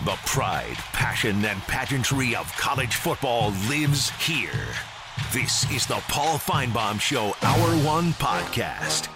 The pride, passion, and pageantry of college football lives here. This is the Paul Finebaum Show Hour 1 podcast.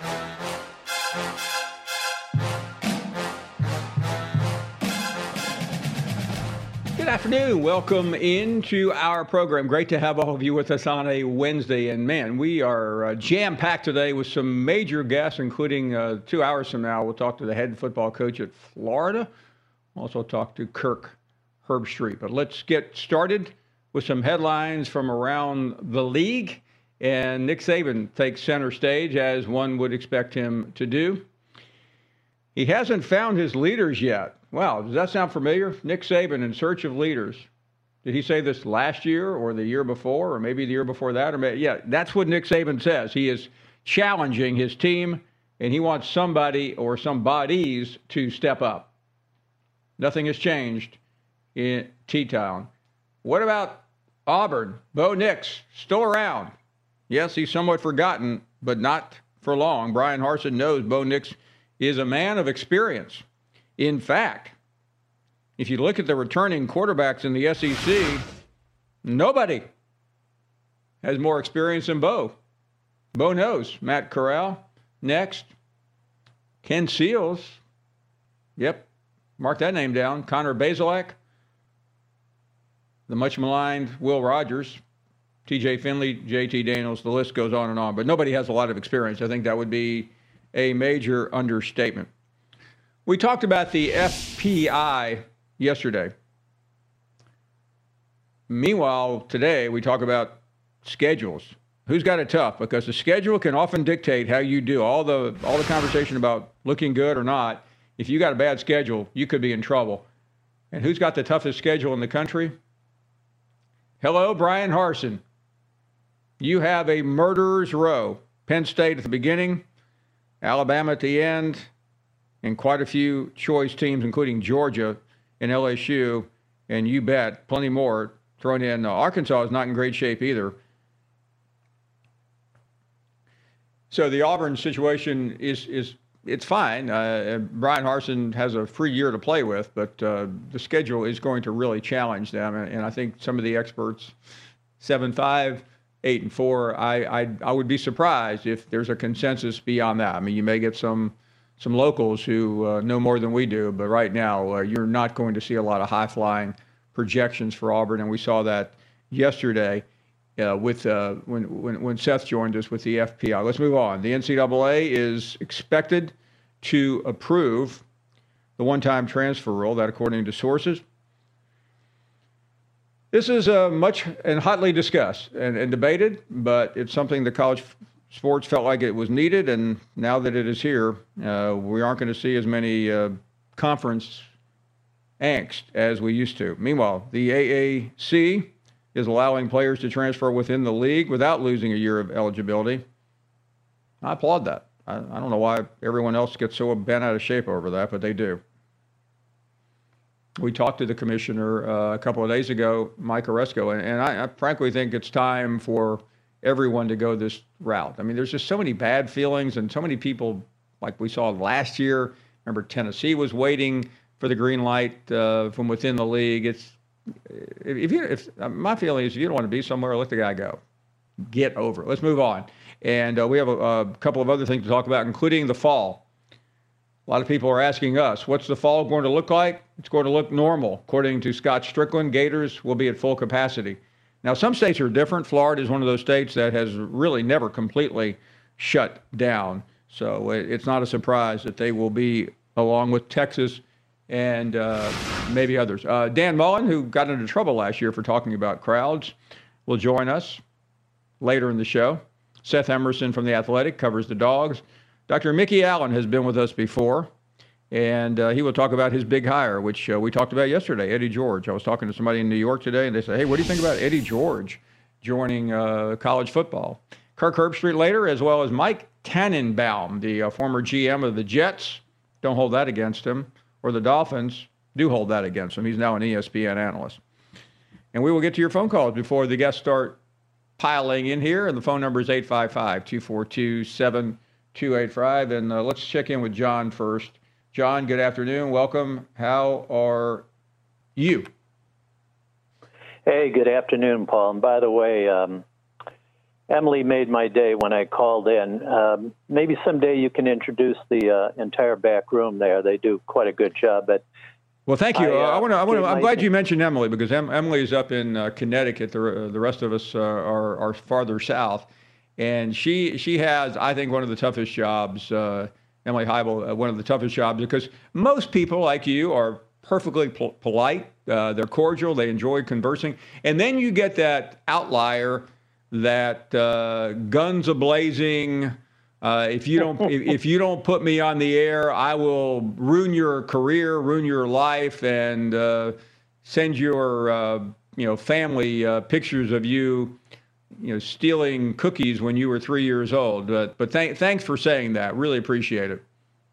Good afternoon. Welcome into our program. Great to have all of you with us on a Wednesday. And man, we are jam-packed today with some major guests, including 2 hours from now, we'll talk to the head football coach at Florida. Also talk to Kirk Herbstreit. But let's get started with some headlines from around the league. And Nick Saban takes center stage, as one would expect him to do. He hasn't found his leaders yet. Wow, does that sound familiar? Nick Saban in search of leaders. Did he say this last year or the year before or maybe the year before that? Yeah, that's what Nick Saban says. He is challenging his team, and he wants somebody or some bodies to step up. Nothing has changed in T-Town. What about Auburn? Bo Nix, still around. Yes, he's somewhat forgotten, but not for long. Bryan Harsin knows Bo Nix is a man of experience. In fact, if you look at the returning quarterbacks in the SEC, nobody has more experience than Bo. Bo knows. Matt Corral, next. Ken Seals. Yep, mark that name down. Connor Bazelak. The much maligned Will Rogers. TJ Finley, JT Daniels, the list goes on and on. But nobody has a lot of experience. I think that would be a major understatement. We talked about the FPI yesterday. Meanwhile, today we talk about schedules. Who's got it tough? Because the schedule can often dictate how you do. All the conversation about looking good or not, if you got a bad schedule, you could be in trouble. And who's got the toughest schedule in the country? Hello, Bryan Harsin. You have a murderer's row. Penn State at the beginning, Alabama at the end, and quite a few choice teams, including Georgia and LSU, and you bet, plenty more thrown in. Arkansas is not in great shape either. So the Auburn situation it's fine. Bryan Harsin has a free year to play with, but the schedule is going to really challenge them. And I think some of the experts, 7-5, 8-4, I would be surprised if there's a consensus beyond that. I mean, you may get some locals who know more than we do, but right now you're not going to see a lot of high-flying projections for Auburn, and we saw that yesterday with when Seth joined us with the FPI. Let's move on. The NCAA is expected to approve the one-time transfer rule, that according to sources. This is much and hotly discussed and debated, but it's something that college sports felt like it was needed, and now that it is here, we aren't going to see as many conference angst as we used to. Meanwhile, the AAC is allowing players to transfer within the league without losing a year of eligibility. I applaud that. I don't know why everyone else gets so bent out of shape over that, but they do. We talked to the commissioner a couple of days ago, Mike Oresco, and I frankly think it's time for everyone to go this route. I mean, there's just so many bad feelings and so many people, like we saw last year. Remember, Tennessee was waiting for the green light from within the league. My feeling is if you don't want to be somewhere, let the guy go. Get over it. Let's move on. And we have a couple of other things to talk about, including the fall. A lot of people are asking us, what's the fall going to look like? It's going to look normal. According to Scott Strickland, Gators will be at full capacity. Now, some states are different. Florida is one of those states that has really never completely shut down. So it's not a surprise that they will be, along with Texas and maybe others. Dan Mullen, who got into trouble last year for talking about crowds, will join us later in the show. Seth Emerson from The Athletic covers the Dogs. Dr. Mickey Allen has been with us before, and he will talk about his big hire, which we talked about yesterday, Eddie George. I was talking to somebody in New York today, and they said, hey, what do you think about Eddie George joining college football? Kirk Herbstreit later, as well as Mike Tannenbaum, the former GM of the Jets. Don't hold that against him. Or the Dolphins do hold that against him. He's now an ESPN analyst. And we will get to your phone calls before the guests start piling in here. And the phone number is 855-242-7285. And let's check in with John first. John, good afternoon. Welcome. How are you. Hey, good afternoon, Paul. And by the way, Emily made my day when I called in. Maybe someday you can introduce the entire back room there. They do quite a good job. But Well, thank you. I'm glad you mentioned Emily, because Emily is up in Connecticut. The rest of us are farther south, and she has, I think, one of the toughest jobs. Emily Heibel, one of the toughest jobs, because most people like you are perfectly polite. They're cordial. They enjoy conversing, and then you get that outlier, that guns a-blazing. If you don't put me on the air, I will ruin your career, ruin your life, and send your family pictures of you, stealing cookies when you were 3 years old. But thanks for saying that. Really appreciate it.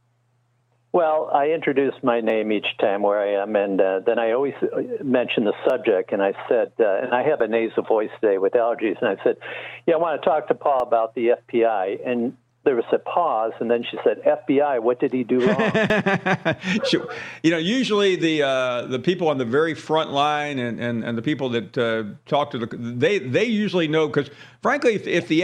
Well, I introduce my name each time where I am, and then I always mention the subject. And I said, and I have a nasal voice today with allergies, and I said, I want to talk to Paul about the FBI. And there was a pause, and then she said, FBI, what did he do wrong? Usually the people on the very front line and the people that talk to they usually know, because frankly, if the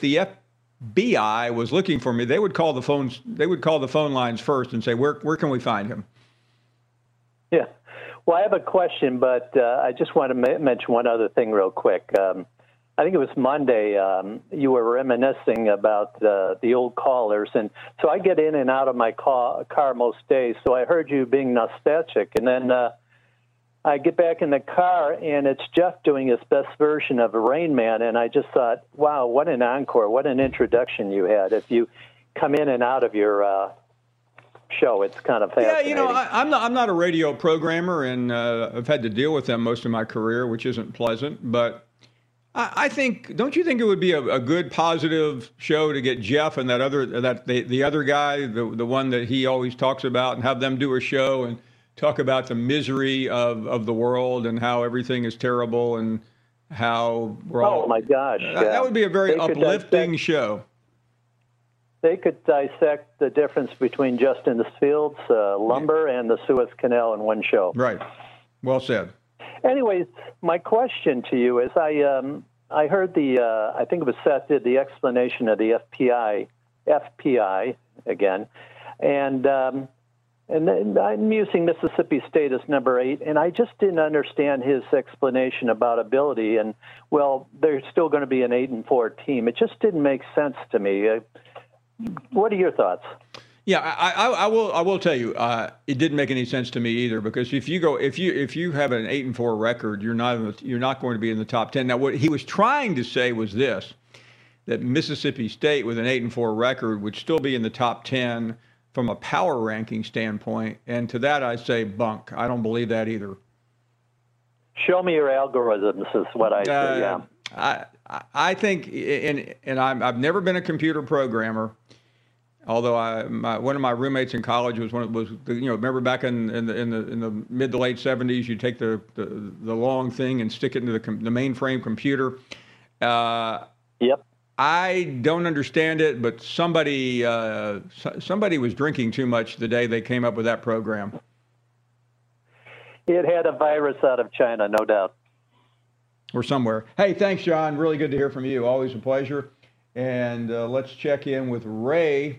FBI was looking for me, they would call the phones. They would call the phone lines first and say, where can we find him? Yeah. Well, I have a question, but I just want to mention one other thing real quick. I think it was Monday. You were reminiscing about the old callers, and so I get in and out of my car most days. So I heard you being nostalgic, and then I get back in the car, and it's Jeff doing his best version of Rain Man, and I just thought, wow, what an encore, what an introduction you had. If you come in and out of your show, it's kind of fascinating. Yeah, I'm not a radio programmer, and I've had to deal with them most of my career, which isn't pleasant, but I think, don't you think it would be a good, positive show to get Jeff and the other guy, the one that he always talks about, and have them do a show and talk about the misery of the world and how everything is terrible and how we're all... Oh, my gosh. That would be a very uplifting show. They could dissect the difference between Justin Fields' lumber and the Suez Canal in one show. Right. Well said. Anyways, my question to you is, I heard I think it was Seth did the explanation of the FPI again, and then I'm using Mississippi State as number 8, and I just didn't understand his explanation about ability. And well, they're still going to be an 8-4 team. It just didn't make sense to me. What are your thoughts? Yeah, I will tell you, it didn't make any sense to me either, because if you have an 8-4 record, you're not going to be in the top 10. Now, what he was trying to say was this: that Mississippi State with an 8-4 record would still be in the top 10 from a power ranking standpoint, and to that I say bunk. I don't believe that either. Show me your algorithms is what I say. Yeah. I think, and I've never been a computer programmer. Although one of my roommates in college remember back in the mid to late 70s, you take the long thing and stick it into the mainframe computer. Yep. I don't understand it, but somebody was drinking too much the day they came up with that program. It had a virus out of China, no doubt. Or somewhere. Hey, thanks, John. Really good to hear from you. Always a pleasure. And let's check in with Ray,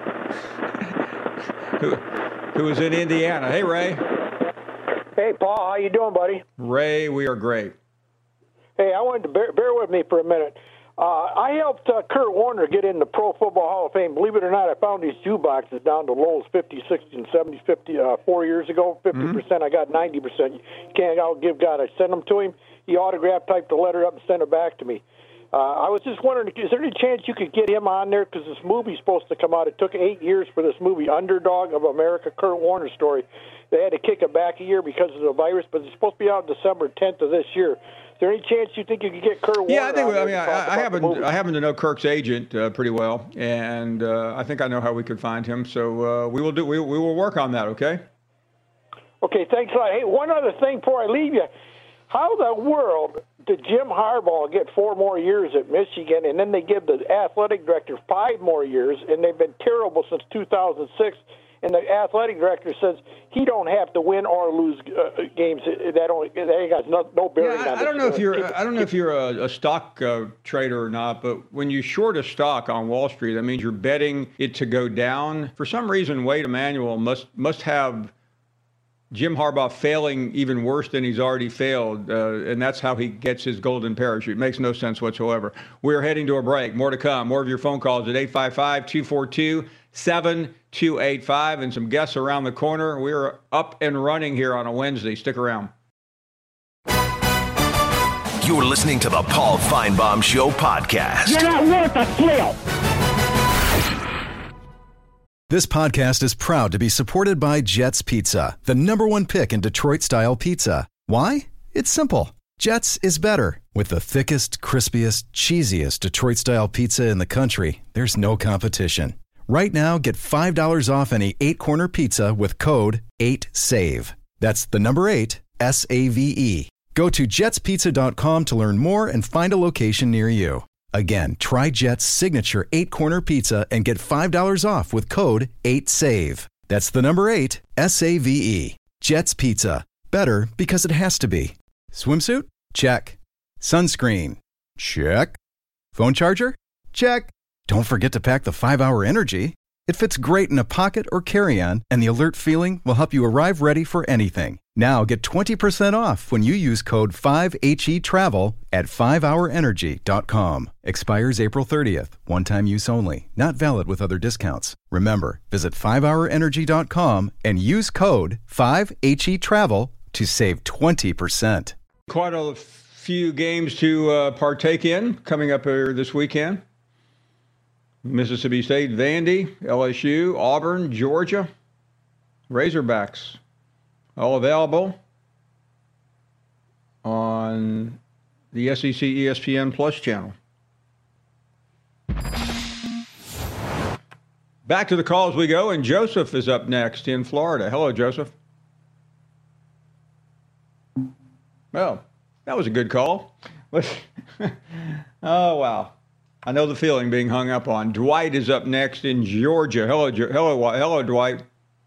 who is in Indiana. Hey, Ray. Hey, Paul. How you doing, buddy? Ray, we are great. Hey, I wanted to bear with me for a minute. I helped Kurt Warner get in the Pro Football Hall of Fame. Believe it or not, I found these jukeboxes down to Lowe's 50, 60, and 70, 4 years ago. 50%, I got 90%. You can't outgive God. I sent them to him. He autographed, typed the letter up, and sent it back to me. I was just wondering, is there any chance you could get him on there? Because this movie's supposed to come out. It took 8 years for this movie, Underdog of America, Kurt Warner story. They had to kick it back a year because of the virus, but it's supposed to be out December 10th of this year. Is there any chance you think you could get Kurt Warner? Yeah, I happen to know Kirk's agent pretty well, and I think I know how we could find him. So we will work on that. Okay. Okay, thanks a lot. Hey, one other thing before I leave you. How the world did Jim Harbaugh get 4 more years at Michigan, and then they give the athletic director 5 more years, and they've been terrible since 2006, and the athletic director says he don't have to win or lose games. That has no bearing on it. I don't know if you're a stock trader or not, but when you short a stock on Wall Street, that means you're betting it to go down. For some reason, Wade Emanuel must have Jim Harbaugh failing even worse than he's already failed, and that's how he gets his golden parachute. Makes no sense whatsoever. We're heading to a break. More to come. More of your phone calls at 855-242-7285, and some guests around the corner. We're up and running here on a Wednesday. Stick around. You're listening to the Paul Feinbaum Show podcast. You're not worth a flail. This podcast is proud to be supported by Jets Pizza, the #1 pick in Detroit-style pizza. Why? It's simple. Jets is better. With the thickest, crispiest, cheesiest Detroit-style pizza in the country, there's no competition. Right now, get $5 off any 8-corner pizza with code 8SAVE. That's the number 8, S-A-V-E. Go to jetspizza.com to learn more and find a location near you. Again, try Jet's signature 8-corner pizza and get $5 off with code 8SAVE. That's the number 8, S-A-V-E. Jet's Pizza. Better because it has to be. Swimsuit? Check. Sunscreen? Check. Phone charger? Check. Don't forget to pack the 5-Hour Energy. It fits great in a pocket or carry-on, and the alert feeling will help you arrive ready for anything. Now get 20% off when you use code 5HETRAVEL at 5hourenergy.com. Expires April 30th. One-time use only. Not valid with other discounts. Remember, visit 5hourenergy.com and use code 5HETRAVEL to save 20%. Quite a few games to partake in coming up here this weekend. Mississippi State, Vandy, LSU, Auburn, Georgia, Razorbacks. All available on the SEC ESPN Plus channel. Back to the calls we go, and Joseph is up next in Florida. Hello, Joseph. Well, that was a good call. Oh, wow. I know the feeling being hung up on. Dwight is up next in Georgia. Hello, Dwight.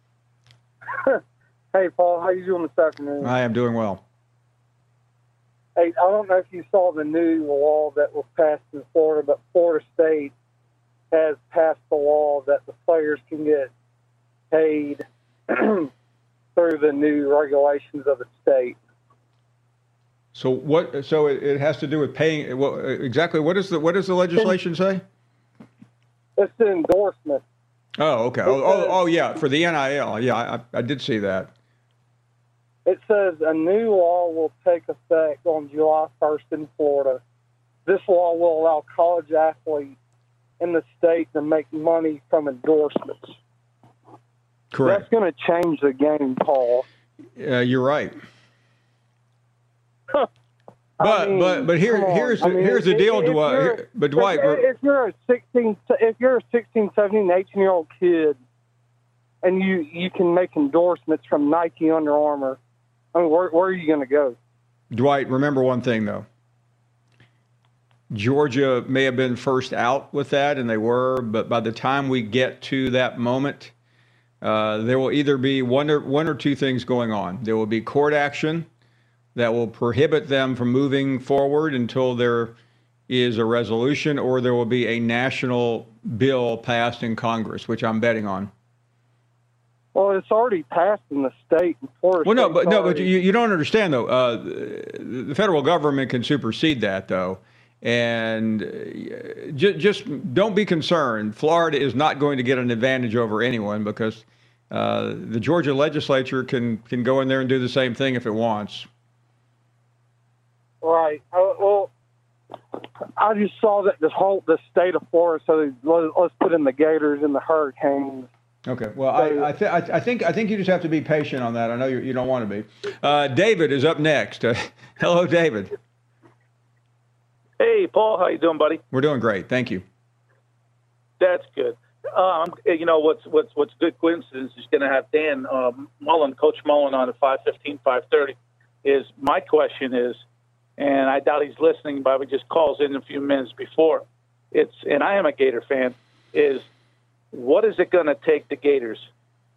Hey, Paul, how you doing this afternoon? I am doing well. Hey, I don't know if you saw the new law that was passed in Florida, but Florida State has passed the law that the players can get paid through the new regulations of the state. So what? So it has to do with paying. Exactly. What does the legislation say? It's the endorsement. Oh, okay. Oh, yeah. For the NIL. Yeah, I did see that. It says a new law will take effect on July 1st in Florida. This law will allow college athletes in the state to make money from endorsements. Correct. That's going to change the game, Paul. You're right. But here's the deal, Dwight. But Dwight, if you're a 16, 17, 18-year-old kid, and you can make endorsements from Nike, Under Armour, I mean, where are you going to go? Dwight, remember one thing though. Georgia may have been first out with that, and they were, but by the time we get to that moment, there will either be one or two things going on. There will be court action that will prohibit them from moving forward until there is a resolution, or there will be a national bill passed in Congress, which I'm betting on. Well, it's already passed in the state. Well, but you don't understand though. The federal government can supersede that though, and just don't be concerned. Florida is not going to get an advantage over anyone because the Georgia legislature can go in there and do the same thing if it wants. Right. Well, I just saw that the state of Florida. So let's put in the Gators and the Hurricanes. Okay. Well, I think you just have to be patient on that. I know you don't want to be. David is up next. Hello, David. Hey, Paul. How you doing, buddy? We're doing great. Thank you. That's good. You know what's a good coincidence is going to have Dan Mullen, Coach Mullen, on at 5:15, 5:30. Is my question is, and I doubt he's listening, but he just calls in a few minutes before. And I am a Gator fan. Is what is it going to take the Gators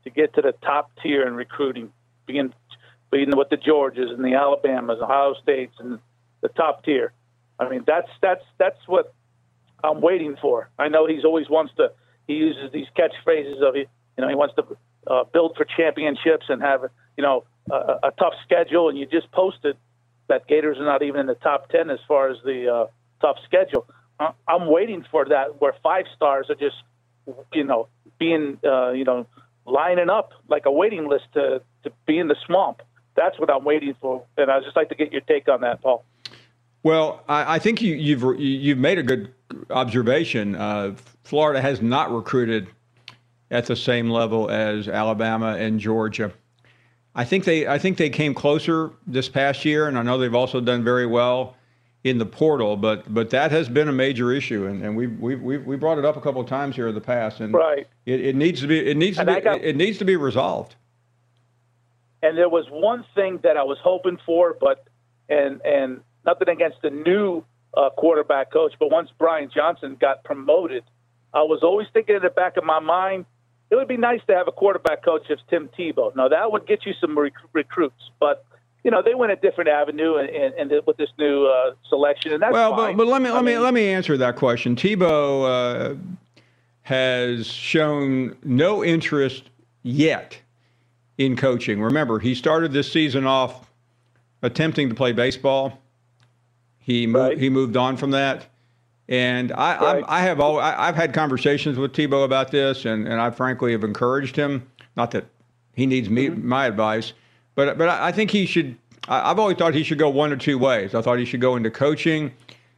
to get to the top tier in recruiting, being with the Georgias and the Alabamas, Ohio States, and the top tier. I mean, that's what I'm waiting for. I know he uses these catchphrases of, he wants to build for championships and have, a tough schedule. And you just posted that Gators are not even in the top 10 as far as the tough schedule. I'm waiting for that, where 5 stars are just, being, lining up like a waiting list to be in the swamp. That's what I'm waiting for. And I'd just like to get your take on that, Paul. Well, I think you've made a good observation. Florida has not recruited at the same level as Alabama and Georgia. I think they came closer this past year, and I know they've also done very well in the portal. But that has been a major issue, and we brought it up a couple of times here in the past. And right, it needs to be resolved. And there was one thing that I was hoping for, and nothing against the new quarterback coach, but once Brian Johnson got promoted, I was always thinking in the back of my mind, it would be nice to have a quarterback coach as Tim Tebow. Now, that would get you some recruits, but they went a different avenue and with this new selection, and that's fine. But let me answer that question. Tebow has shown no interest yet in coaching. Remember, he started this season off attempting to play baseball. He moved on from that. And I've had conversations with Tebow about this, and I frankly have encouraged him. Not that he needs my advice, but I think he should. I've always thought he should go one or two ways. I thought he should go into coaching,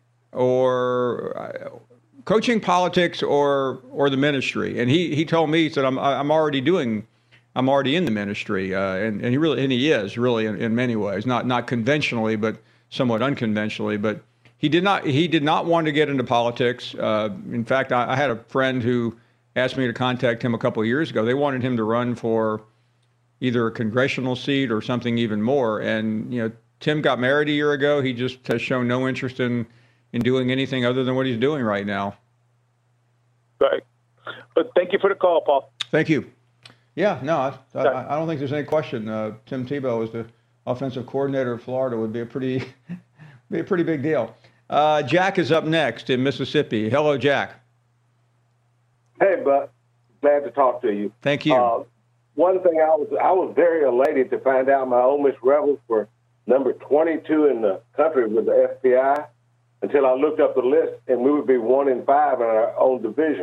or coaching, politics, or the ministry. And he told me, he said, I'm already in the ministry, and he is really in many ways, not conventionally, but somewhat unconventionally. But he did not want to get into politics. In fact, I had a friend who asked me to contact him a couple of years ago. They wanted him to run for either a congressional seat or something even more. And Tim got married a year ago. He just has shown no interest in doing anything other than what he's doing right now. Right. But thank you for the call, Paul. Thank you. Yeah, no, I don't think there's any question. Tim Tebow as the offensive coordinator of Florida would be a pretty big deal. Jack is up next in Mississippi. Hello, Jack. Hey, bud. Glad to talk to you. Thank you. One thing, I was very elated to find out my Ole Miss Rebels were number 22 in the country with the FPI until I looked up the list, and we would be 1-5 in our own division.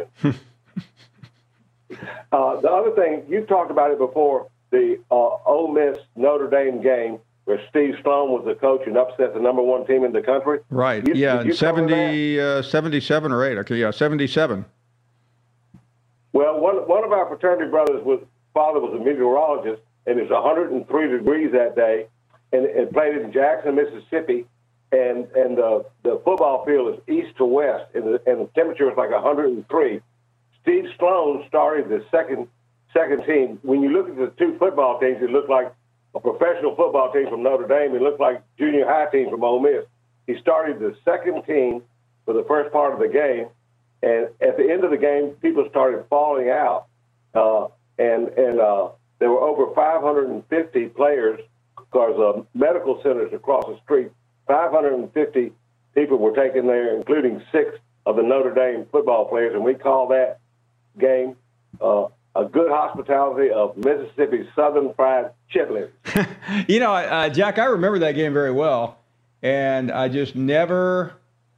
The other thing, you've talked about it before, the Ole Miss Notre Dame game where Steve Sloan was the coach and upset the number 1 team in the country. Right. Did you 77 or 8. Okay, 77. Well, one of our fraternity brothers' father was a meteorologist, and it was 103 degrees that day, and it played in Jackson, Mississippi, and the football field is east to west, and the temperature is like 103. Steve Sloan started the second team. When you look at the two football teams, it looked like a professional football team from Notre Dame. It looked like junior high team from Ole Miss. He started the second team for the first part of the game, and at the end of the game, people started falling out, and there were over 550 players because medical centers across the street. 550 people were taken there, including 6 of the Notre Dame football players, and we call that game a good hospitality of Mississippi's Southern Fried Chitlins. Jack, I remember that game very well, and I just never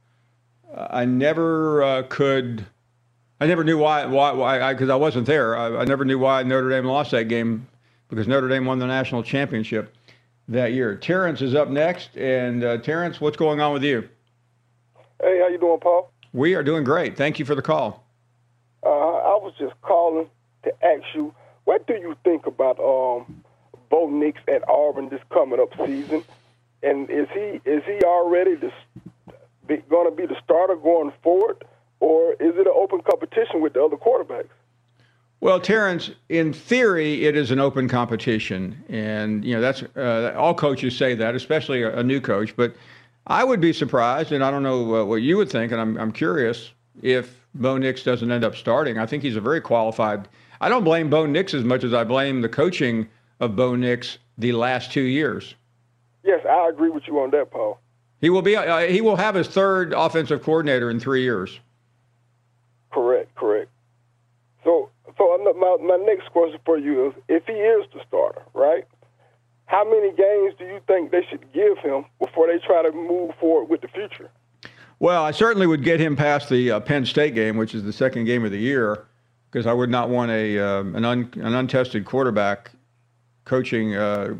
knew why, because I wasn't there. I never knew why Notre Dame lost that game, because Notre Dame won the national championship that year. Terrence is up next, and Terrence, what's going on with you? Hey, how you doing, Paul? We are doing great. Thank you for the call. I was just calling to ask you, what do you think about Bo Nix at Auburn this coming up season? And is he already going to be the starter going forward, or is it an open competition with the other quarterbacks? Well, Terrence, in theory, it is an open competition, and that's all coaches say that, especially a new coach. But I would be surprised, and I don't know what you would think, and I'm curious if Bo Nix doesn't end up starting. I think he's a very qualified. I don't blame Bo Nix as much as I blame the coaching of Bo Nix the last 2 years. Yes, I agree with you on that, Paul. He will have his third offensive coordinator in 3 years. Correct. So my next question for you is, if he is the starter, right, how many games do you think they should give him before they try to move forward with the future? Well, I certainly would get him past the Penn State game, which is the second game of the year, because I would not want an untested quarterback coaching,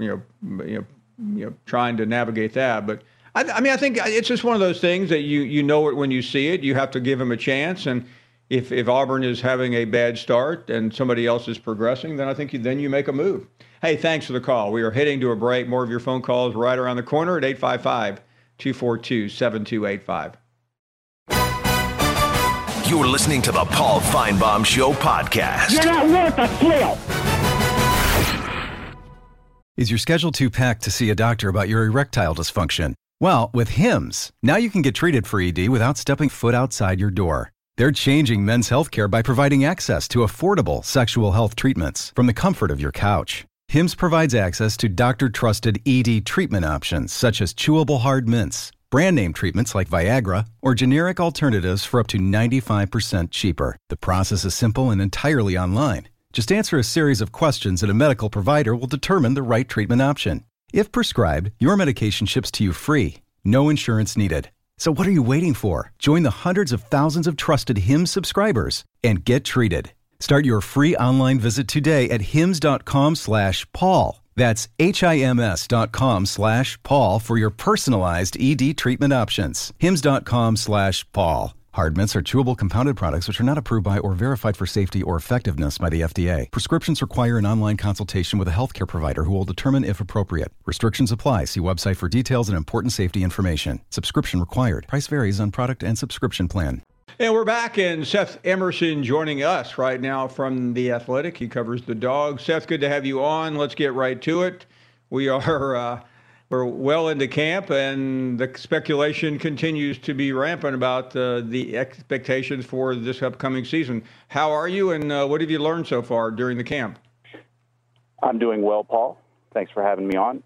trying to navigate that. But I think it's just one of those things that you know it when you see it. You have to give him a chance, and if Auburn is having a bad start and somebody else is progressing, then I think you make a move. Hey, thanks for the call. We are heading to a break. More of your phone calls right around the corner at 855-242-7285. You're listening to the Paul Finebaum Show podcast. You're not worth a flail. Is your schedule too packed to see a doctor about your erectile dysfunction? Well, with Hims, now you can get treated for ED without stepping foot outside your door. They're changing men's healthcare by providing access to affordable sexual health treatments from the comfort of your couch. Hims provides access to doctor-trusted ED treatment options such as chewable hard mints, brand name treatments like Viagra, or generic alternatives for up to 95% cheaper. The process is simple and entirely online. Just answer a series of questions and a medical provider will determine the right treatment option. If prescribed, your medication ships to you free. No insurance needed. So what are you waiting for? Join the hundreds of thousands of trusted Hims subscribers and get treated. Start your free online visit today at hims.com/Paul. That's HIMS.com/Paul for your personalized ED treatment options. hims.com/Paul. Hard mints are chewable compounded products which are not approved by or verified for safety or effectiveness by the FDA. Prescriptions require an online consultation with a healthcare provider who will determine if appropriate. Restrictions apply. See website for details and important safety information. Subscription required. Price varies on product and subscription plan. And we're back, and Seth Emerson joining us right now from The Athletic. He covers the Dogs. Seth, good to have you on. Let's get right to it. We're well into camp, and the speculation continues to be rampant about the expectations for this upcoming season. How are you, and what have you learned so far during the camp? I'm doing well, Paul. Thanks for having me on.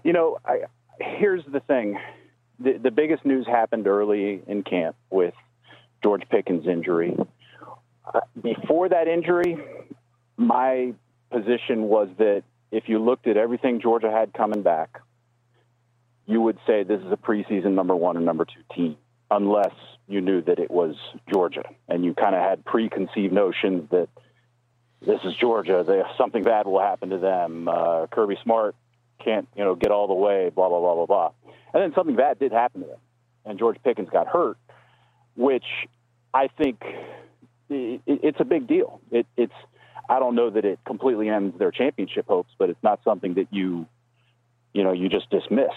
Here's the thing. The biggest news happened early in camp with George Pickens' injury. Before that injury, my position was that if you looked at everything Georgia had coming back, you would say this is a preseason number 1 and number 2 team, unless you knew that it was Georgia and you kind of had preconceived notions that this is Georgia, something bad will happen to them. Kirby Smart can't, get all the way, blah, blah, blah, blah, blah. And then something bad did happen to them, and George Pickens got hurt, which I think it's a big deal. I don't know that it completely ends their championship hopes, but it's not something that you just dismiss.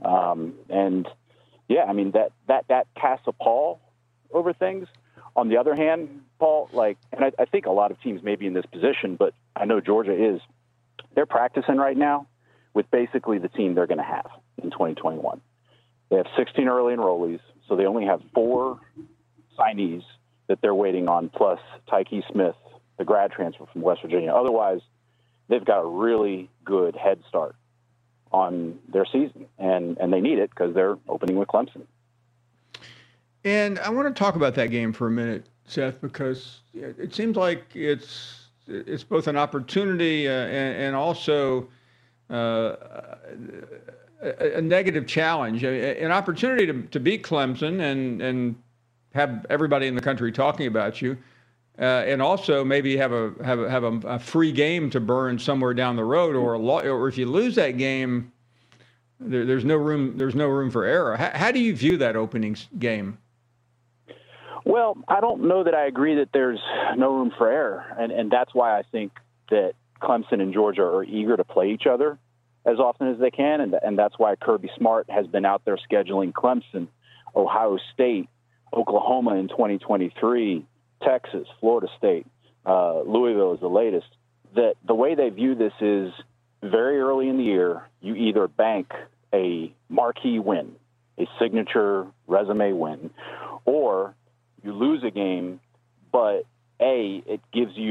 That casts a pall over things. On the other hand, Paul, and I think a lot of teams may be in this position, but I know Georgia is. They're practicing right now with basically the team they're going to have in 2021. They have 16 early enrollees, so they only have 4 signees that they're waiting on, plus Tyke Smith, the grad transfer from West Virginia. Otherwise, they've got a really good head start on their season, and they need it because they're opening with Clemson. And I want to talk about that game for a minute, Seth, because it seems like it's both an opportunity and also a negative challenge. An opportunity to beat Clemson and have everybody in the country talking about you, and also maybe have a free game to burn somewhere down the road, or if you lose that game, there's no room for error. How do you view that opening game? Well, I don't know that I agree that there's no room for error, and that's why I think that Clemson and Georgia are eager to play each other as often as they can, and that's why Kirby Smart has been out there scheduling Clemson, Ohio State, Oklahoma in 2023, Texas, Florida State, Louisville is the latest. That the way they view this is very early in the year, you either bank a marquee win, a signature resume win, or you lose a game, but A, it gives you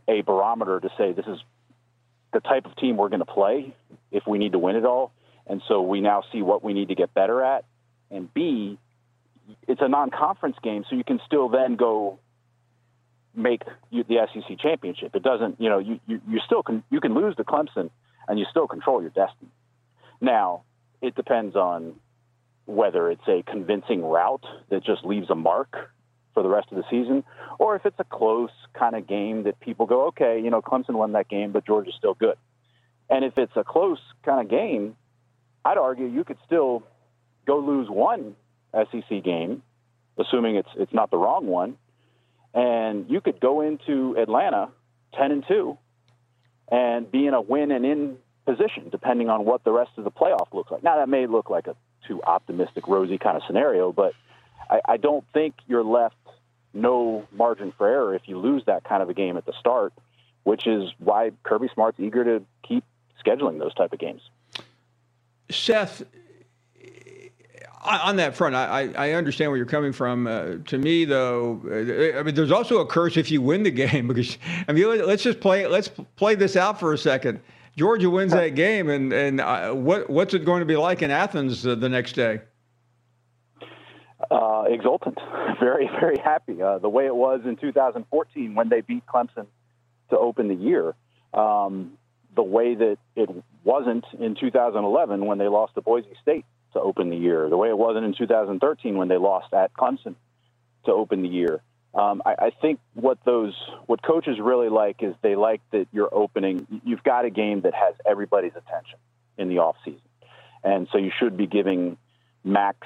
a barometer to say this is the type of team we're going to play if we need to win it all. And so we now see what we need to get better at. And B, it's a non-conference game, so you can still then go make the SEC championship. It doesn't, you still can, you can lose to Clemson and you still control your destiny. Now, it depends on whether it's a convincing route that just leaves a mark for the rest of the season, or if it's a close kind of game that people go, okay, Clemson won that game, but Georgia's still good. And if it's a close kind of game, I'd argue you could still go lose one SEC game, assuming it's not the wrong one, and you could go into Atlanta 10-2 and be in a win and in position, depending on what the rest of the playoff looks like. Now, that may look like a too optimistic, rosy kind of scenario, but I don't think you're left no margin for error if you lose that kind of a game at the start, which is why Kirby Smart's eager to keep scheduling those type of games. Seth, on that front, I understand where you're coming from. To me, though, there's also a curse if you win the game, because let's play this out for a second. Georgia wins that game, and what's it going to be like in Athens the next day? Exultant, very, very happy. The way it was in 2014 when they beat Clemson to open the year, the way that it wasn't in 2011 when they lost to Boise State to open the year, the way it wasn't in 2013 when they lost at Clemson to open the year. I think what coaches really like is they like that you're opening. You've got a game that has everybody's attention in the off season, and so you should be giving Max.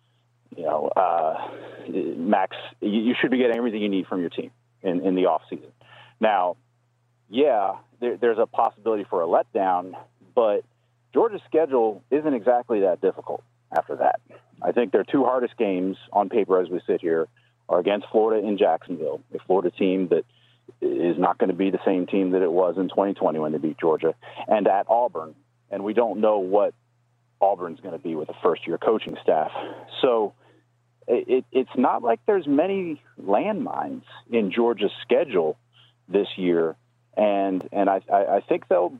You should be getting everything you need from your team in the off season. Now, there's a possibility for a letdown, but Georgia's schedule isn't exactly that difficult after that. I think their two hardest games on paper as we sit here are against Florida in Jacksonville, a Florida team that is not going to be the same team that it was in 2020 when they beat Georgia, and at Auburn. And we don't know what Auburn's going to be with a first-year coaching staff. So it's not like there's many landmines in Georgia's schedule this year, and I think they'll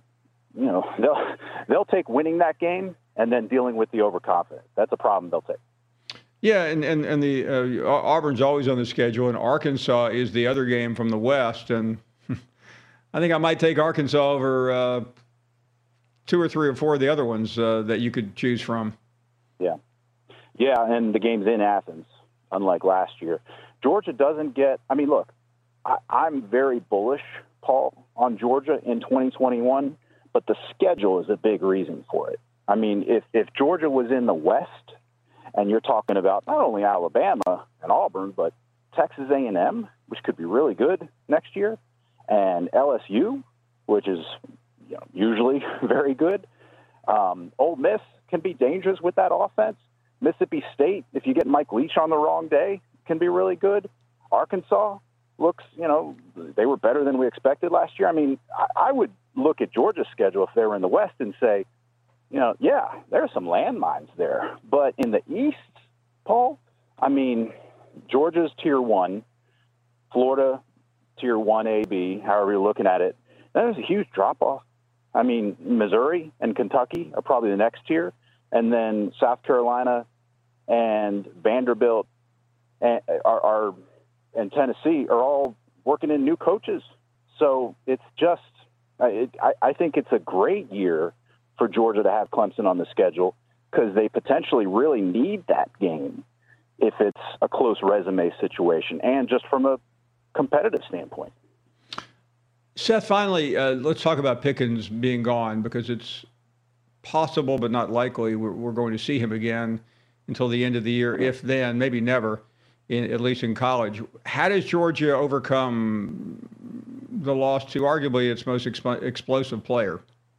take winning that game and then dealing with the overconfidence. That's a problem they'll take. Yeah, and the Auburn's always on the schedule, and Arkansas is the other game from the West, and I think I might take Arkansas over 2 or 3 or 4 of the other ones that you could choose from. Yeah, and the game's in Athens, unlike last year. Georgia doesn't get – look, I'm very bullish, Paul, on Georgia in 2021, but the schedule is a big reason for it. If Georgia was in the West and you're talking about not only Alabama and Auburn, but Texas A&M, which could be really good next year, and LSU, which is usually very good. Ole Miss can be dangerous with that offense. Mississippi State, if you get Mike Leach on the wrong day, can be really good. Arkansas looks, they were better than we expected last year. I would look at Georgia's schedule if they were in the West and say, there are some landmines there. But in the East, Paul, Georgia's Tier 1, Florida Tier 1A, B, however you're looking at it, there's a huge drop-off. Missouri and Kentucky are probably the next tier, and then South Carolina and Vanderbilt and Tennessee are all working in new coaches. So it's just I think it's a great year for Georgia to have Clemson on the schedule because they potentially really need that game if it's a close resume situation and just from a competitive standpoint. Seth, finally, let's talk about Pickens being gone because it's possible but not likely we're going to see him again until the end of the year, if then, maybe never, at least in college. How does Georgia overcome the loss to arguably its most explosive player?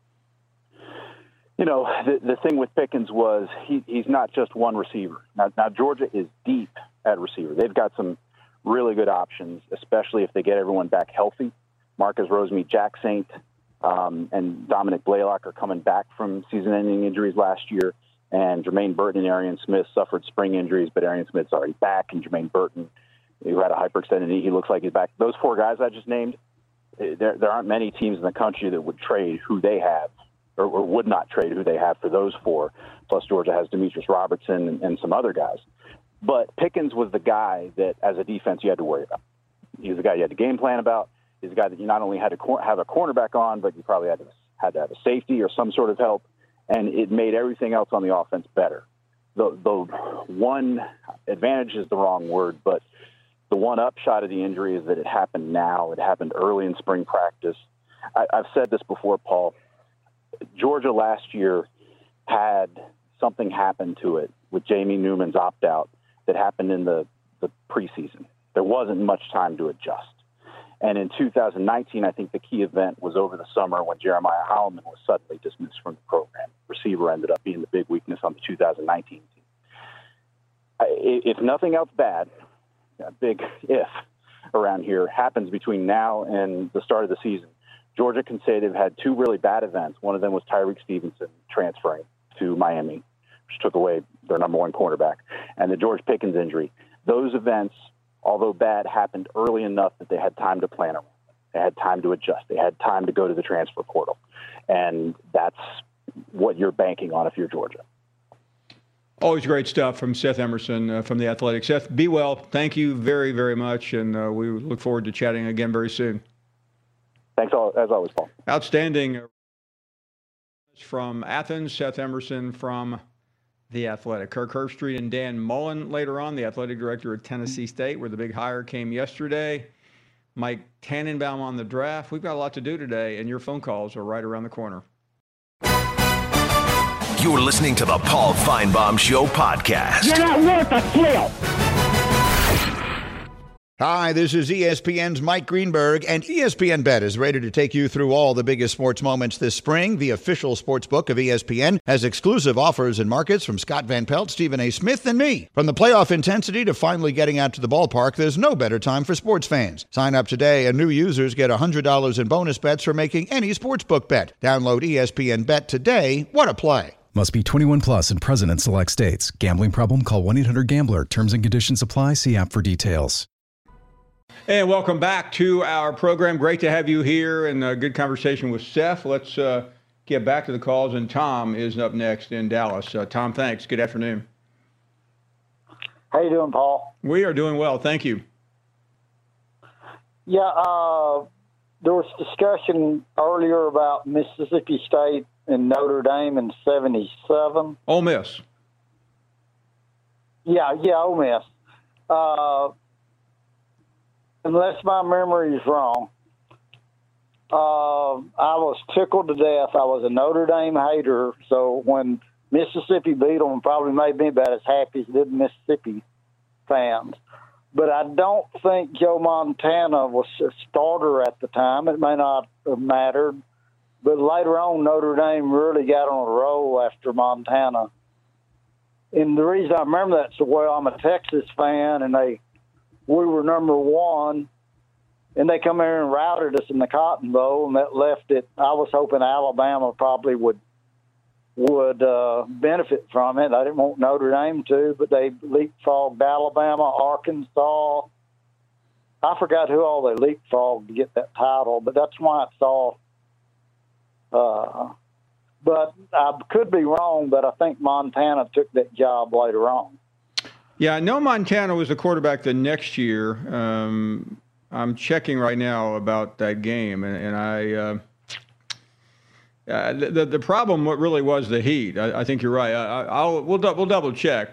The thing with Pickens was he's not just one receiver. Now Georgia is deep at receiver. They've got some really good options, especially if they get everyone back healthy. Marcus Rosemead, Jack Saint, and Dominic Blaylock are coming back from season-ending injuries last year. And Jermaine Burton and Arian Smith suffered spring injuries, but Arian Smith's already back. And Jermaine Burton, who had a hyperextended knee, he looks like he's back. Those 4 guys I just named, there aren't many teams in the country that would trade who they have or would not trade who they have for those four. Plus, Georgia has Demetrius Robertson and some other guys. But Pickens was the guy that, as a defense, you had to worry about. He was the guy you had to game plan about. He's the guy that you not only had to have a cornerback on, but you probably had to have a safety or some sort of help, and it made everything else on the offense better. The one advantage is the wrong word, but the one upshot of the injury is that it happened now. It happened early in spring practice. I've said this before, Paul. Georgia last year had something happen to it with Jamie Newman's opt-out that happened in the preseason. There wasn't much time to adjust. And in 2019, I think the key event was over the summer when Jeremiah Holloman was suddenly dismissed from the program. Receiver ended up being the big weakness on the 2019 team. If nothing else bad, a big if around here, happens between now and the start of the season, Georgia can say they've had two really bad events. One of them was Tyreek Stevenson transferring to Miami, which took away their number one cornerback, and the George Pickens injury. Those events, although bad, happened early enough that they had time to plan around it. They had time to adjust. They had time to go to the transfer portal. And that's what you're banking on if you're Georgia. Always great stuff from Seth Emerson from The Athletic. Seth, be well. Thank you very, very much, and we look forward to chatting again very soon. Thanks, as always, Paul. Outstanding from Athens, Seth Emerson from The Athletic. Kirk Herbstreit and Dan Mullen later on, the athletic director at Tennessee State, where the big hire came yesterday. Mike Tannenbaum on the draft. We've got a lot to do today, and your phone calls are right around the corner. You're listening to the Paul Feinbaum Show podcast. You're not worth a flip. Hi, this is ESPN's Mike Greenberg, and ESPN Bet is ready to take you through all the biggest sports moments this spring. The official sports book of ESPN has exclusive offers and markets from Scott Van Pelt, Stephen A. Smith, and me. From the playoff intensity to finally getting out to the ballpark, there's no better time for sports fans. Sign up today, and new users get $100 in bonus bets for making any sportsbook bet. Download ESPN Bet today. What a play. Must be 21 plus and present in select states. Gambling problem? Call 1-800-GAMBLER. Terms and conditions apply. See app for details. And welcome back to our program. Great to have you here and a good conversation with Seth. Let's get back to the calls, and Tom is up next in Dallas. Tom, thanks. Good afternoon. How you doing, Paul? We are doing well. Thank you. Yeah, there was discussion earlier about Mississippi State and Notre Dame in '77. Ole Miss. Yeah, Ole Miss. Unless my memory is wrong, I was tickled to death. I was a Notre Dame hater, so when Mississippi beat them, it probably made me about as happy as it did Mississippi fans. But I don't think Joe Montana was a starter at the time. It may not have mattered. But later on, Notre Dame really got on a roll after Montana. And the reason I remember that so well, I'm a Texas fan, and we were number one, and they come here and routed us in the Cotton Bowl, and that left it. I was hoping Alabama probably would benefit from it. I didn't want Notre Dame to, but they leapfrogged Alabama, Arkansas. I forgot who all they leapfrogged to get that title, but that's why it's all. But I could be wrong, but I think Montana took that job later on. Yeah, I know Montana was the quarterback the next year. I'm checking right now about that game, and the problem really was the heat. I think you're right. We'll double check,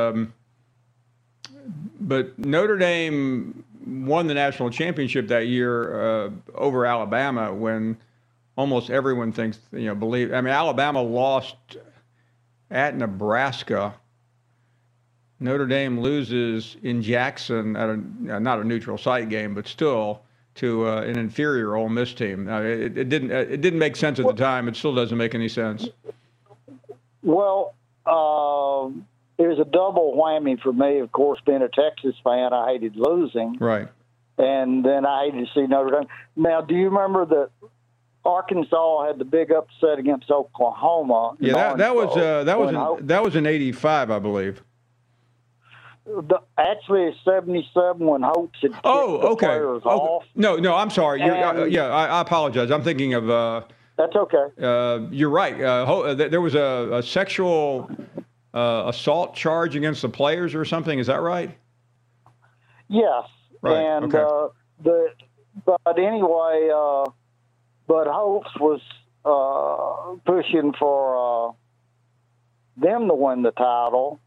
but Notre Dame won the national championship that year over Alabama when almost everyone thinks Alabama lost at Nebraska. Notre Dame loses in Jackson at not a neutral site game, but still to an inferior Ole Miss team. It didn't make sense at the time. It still doesn't make any sense. Well, it was a double whammy for me. Of course, being a Texas fan, I hated losing. Right. And then I hated to see Notre Dame. Now, do you remember that Arkansas had the big upset against Oklahoma? Yeah, that was in '85, I believe. Actually, it's 77 when Holtz had kicked the players off. No, I'm sorry. I apologize. I'm thinking of. That's okay. You're right. There was a sexual assault charge against the players or something. Is that right? Yes. Right. And okay. but anyway, but Holtz was pushing for them to win the title.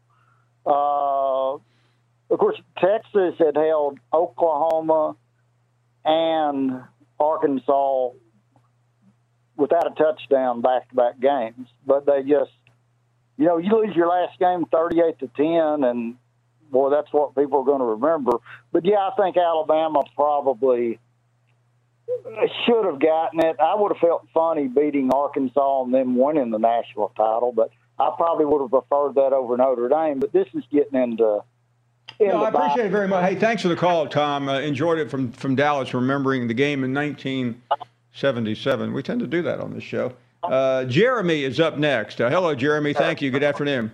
Of course, Texas had held Oklahoma and Arkansas without a touchdown back-to-back games. But they just, you lose your last game 38-10, and, boy, that's what people are going to remember. But, yeah, I think Alabama probably should have gotten it. I would have felt funny beating Arkansas and them winning the national title, but I probably would have preferred that over Notre Dame. But this is getting into I appreciate it very much. Hey, thanks for the call, Tom. Enjoyed it from Dallas, remembering the game in 1977. We tend to do that on this show. Jeremy is up next. Hello, Jeremy. Thank you. Good afternoon.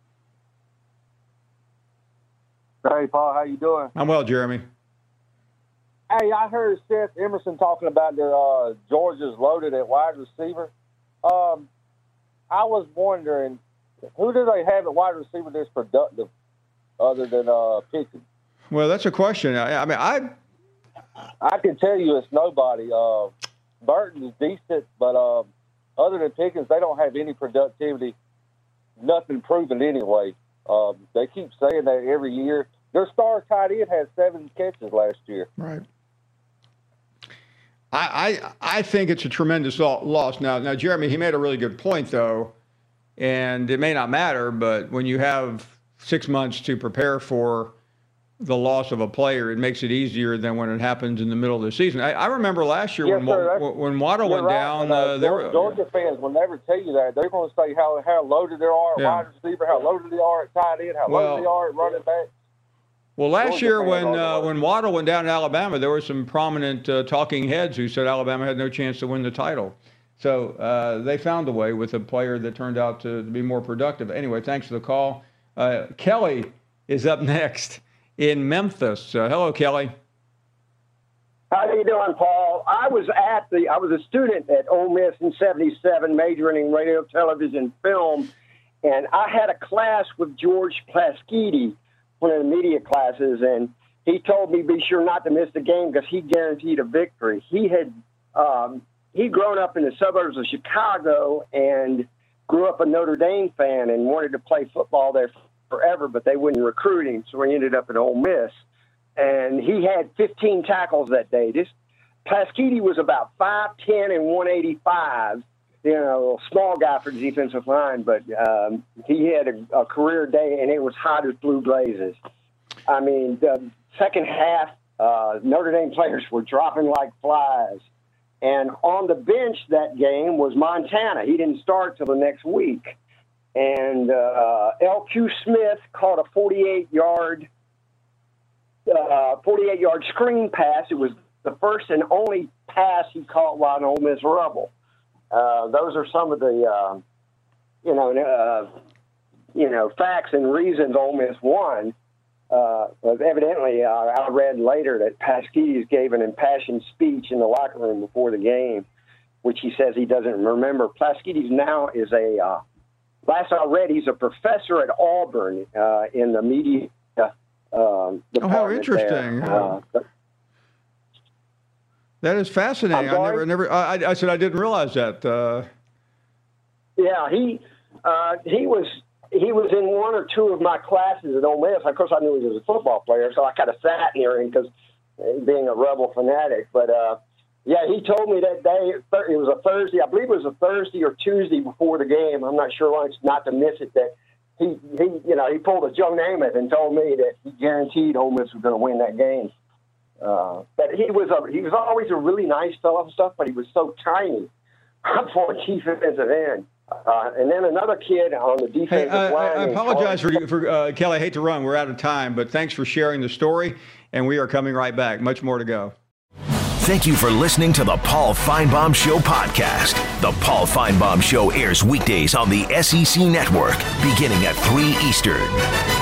Hey, Paul. How you doing? I'm well, Jeremy. Hey, I heard Seth Emerson talking about the Georgia's loaded at wide receiver. I was wondering, who do they have at wide receiver that's productive other than Pickens? Well, that's a question. I can tell you it's nobody. Burton's decent, but other than Pickens, they don't have any productivity, nothing proven anyway. They keep saying that every year. Their star tight end had 7 catches last year. Right. I think it's a tremendous loss. Now, Jeremy, he made a really good point, though, and it may not matter, but when you have 6 months to prepare for the loss of a player, it makes it easier than when it happens in the middle of the season. I remember last year when Waddle went down. Georgia fans will never tell you that. They're going to say how loaded they are at wide receiver, how loaded they are at tight end, how loaded they are at running back. Well, last year when Waddle went down to Alabama, there were some prominent talking heads who said Alabama had no chance to win the title. So they found a way with a player that turned out to be more productive. Anyway, thanks for the call. Kelly is up next in Memphis. Hello, Kelly. How are you doing, Paul? I was a student at Ole Miss in '77, majoring in radio, television, film, and I had a class with George Plaskidi, one of the media classes, and he told me be sure not to miss the game because he guaranteed a victory. He'd grown up in the suburbs of Chicago and grew up a Notre Dame fan and wanted to play football there forever, but they wouldn't recruit him, so he ended up at Ole Miss. And he had 15 tackles that day. This Plaskidi was about 5'10" and 185, small guy for the defensive line, but he had a career day, and it was hot as blue blazes. I mean, the second half, Notre Dame players were dropping like flies. And on the bench that game was Montana. He didn't start till the next week. And L.Q. Smith caught a 48-yard screen pass. It was the first and only pass he caught while an Ole Miss Rebel. Those are some of the, facts and reasons Ole Miss won. Evidently, I read later that Plaskidis gave an impassioned speech in the locker room before the game, which he says he doesn't remember. Plaskidis now is last I read, he's a professor at Auburn in the media department. Oh, how interesting! That is fascinating. I said I didn't realize that. Yeah, he was in one or two of my classes at Ole Miss. Of course, I knew he was a football player, so I kind of sat near him because being a Rebel fanatic. But yeah, he told me that day. It was a Thursday. I believe it was a Thursday or Tuesday before the game. I'm not sure why, not to miss it. That he pulled a Joe Namath and told me that he guaranteed Ole Miss was going to win that game. But he was always a really nice fellow and stuff, but he was so tiny for a defensive end. And then another kid on the defensive line. I apologize for Kelly. I hate to run. We're out of time, but thanks for sharing the story, and we are coming right back. Much more to go. Thank you for listening to the Paul Finebaum Show podcast. The Paul Finebaum Show airs weekdays on the SEC Network, beginning at 3 Eastern.